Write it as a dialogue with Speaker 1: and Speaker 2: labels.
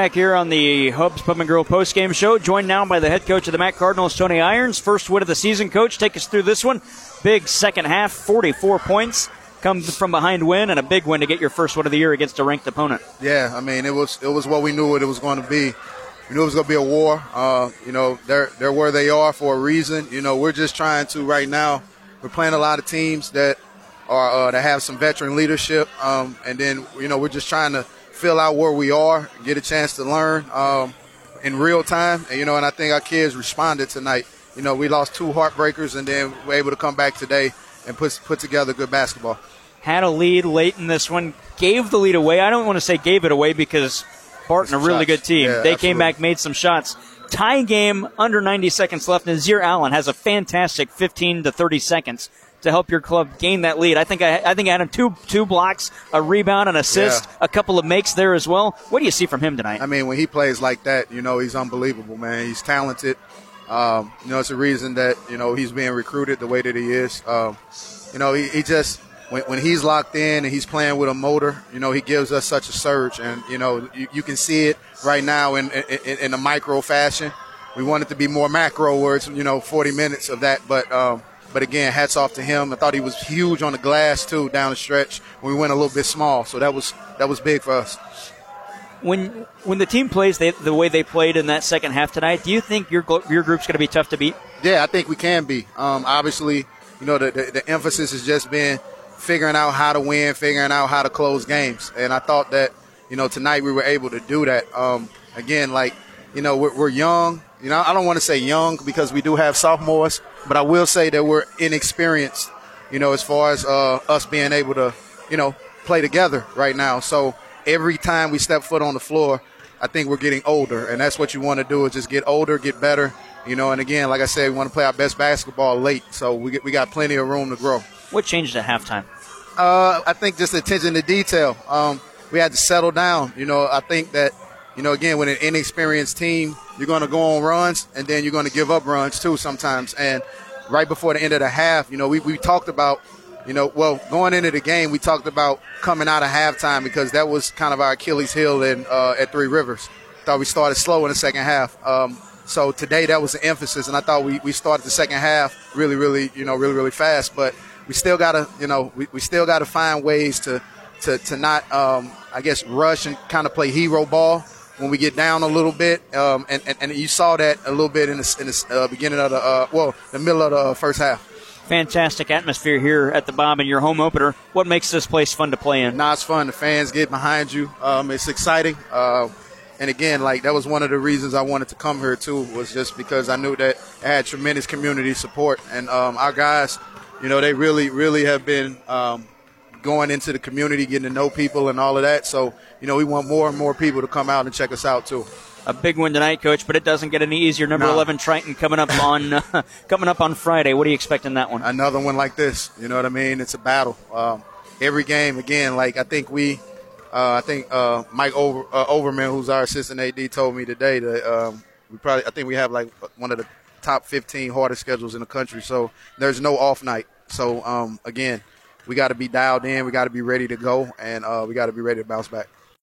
Speaker 1: Back here on the Hubs Pub and Grill postgame show, joined now by the head coach of the Mac Cardinals, Tony Irons. First win of the season, Coach. Take us through this one. Big second half, 44 points. Come from behind win, and a big win to get your first win of the year against a ranked opponent.
Speaker 2: Yeah, I mean, it was what we knew it was going to be. We knew it was going to be a war. They're where they are for a reason. We're just trying to right now. We're playing a lot of teams that are that have some veteran leadership, and then we're just trying to fill out where we are, get a chance to learn in real time. And I think our kids responded tonight. We lost 2 heartbreakers, and then we're able to come back today and put together good basketball.
Speaker 1: Had a lead late in this one, gave the lead away. I don't want to say gave it away because Barton, a really good team.
Speaker 2: Yeah,
Speaker 1: they
Speaker 2: absolutely.
Speaker 1: came back, made some shots. Tie game, under 90 seconds left, and Nazir Allen has a fantastic 15 to 30 seconds to help your club gain that lead. I think I had him two blocks, a rebound, an assist, a couple of makes there as well. What do you see from him tonight?
Speaker 2: I mean, when he plays like that, he's unbelievable, man. He's talented. It's a reason that, he's being recruited the way that he is. He just, when he's locked in and he's playing with a motor, he gives us such a surge. And, you can see it right now in a micro fashion. We want it to be more macro where it's, 40 minutes of that. But again, hats off to him. I thought he was huge on the glass, too, down the stretch when we went a little bit small. So that was big for us.
Speaker 1: When the team plays the way they played in that second half tonight, do you think your group's going to be tough to beat?
Speaker 2: Yeah, I think we can be. Obviously, the emphasis has just been figuring out how to win, figuring out how to close games. And I thought that, tonight we were able to do that. Again, we're young. I don't want to say young because we do have sophomores, but I will say that we're inexperienced, as far as us being able to, play together right now. So every time we step foot on the floor, I think we're getting older, and that's what you want to do is just get older, get better, and again, like I said, we want to play our best basketball late, so we got plenty of room to grow.
Speaker 1: What changed at halftime?
Speaker 2: I think just attention to detail. We had to settle down. I think that, again, with an inexperienced team, you're going to go on runs, and then you're going to give up runs too sometimes. And right before the end of the half, we talked about, going into the game, we talked about coming out of halftime because that was kind of our Achilles heel at Three Rivers. Thought we started slow in the second half. So today that was the emphasis, and I thought we started the second half really, really fast. But we still gotta, we still gotta find ways to not, rush and kind of play hero ball when we get down a little bit. And you saw that a little bit in the beginning of the middle of the first half.
Speaker 1: Fantastic atmosphere here at the Bob in your home opener. What makes this place fun to play in?
Speaker 2: It's fun. The fans get behind you. It's exciting. And again, that was one of the reasons I wanted to come here too, was just because I knew that it had tremendous community support. And our guys, they really, really have been going into the community, getting to know people and all of that. So, we want more and more people to come out and check us out too.
Speaker 1: A big win tonight, Coach, but it doesn't get any easier. Number 11 Triton coming up on Friday. What do you expect in that one?
Speaker 2: Another one like this. You know what I mean? It's a battle. Every game, again, I think Mike Overman, who's our assistant AD, told me today that we have one of the top 15 hardest schedules in the country. So there's no off night. So again, we got to be dialed in. We got to be ready to go, and we got to be ready to bounce back.